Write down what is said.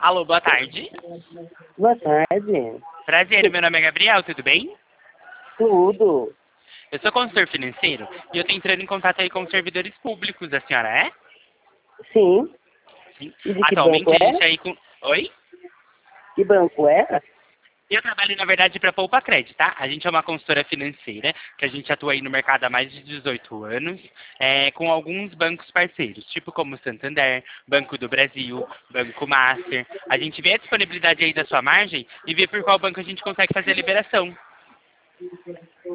Alô, boa tarde. Boa tarde. Prazer, meu nome é Gabriel, tudo bem? Tudo. Eu sou consultor financeiro e eu estou entrando em contato aí com os servidores públicos, a senhora é? Sim. Sim. E de que banco Atualmente a gente é? aí com... Oi? Que banco é? Eu trabalho, na verdade, para Poupa Crédito, tá? A gente é uma consultora financeira, que a gente atua aí no mercado há mais de 18 anos, com alguns bancos parceiros, tipo como Santander, Banco do Brasil, Banco Master. A gente vê a disponibilidade aí da sua margem e vê por qual banco a gente consegue fazer a liberação.